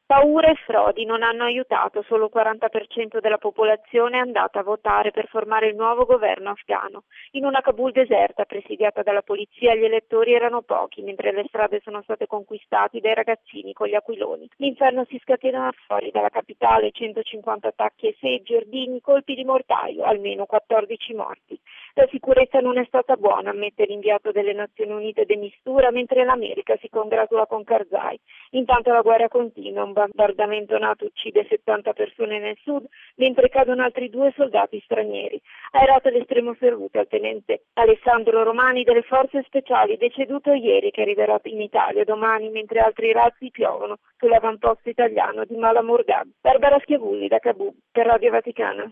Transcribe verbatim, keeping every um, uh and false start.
Paura e frodi non hanno aiutato, solo il quaranta per cento della popolazione è andata a votare per formare il nuovo governo afghano. In una Kabul deserta, presidiata dalla polizia, gli elettori erano pochi, mentre le strade sono state conquistate dai ragazzini con gli aquiloni. L'inferno si scatena fuori dalla capitale, centocinquanta attacchi ai seggi, ordigni, colpi di mortaio, almeno quattordici morti. La sicurezza non è stata buona, ammette l'inviato delle Nazioni Unite de Mistura, mentre l'America si congratula con Karzai. Intanto la guerra continua, un bombardamento NATO uccide settanta persone nel sud, mentre cadono altri due soldati stranieri. A Herat l'estremo servito al tenente Alessandro Romani delle forze speciali, deceduto ieri, che arriverà in Italia domani, mentre altri razzi piovono sull'avamposto italiano di Malamorghab. Barbara Schiavulli da Kabul, per Radio Vaticana.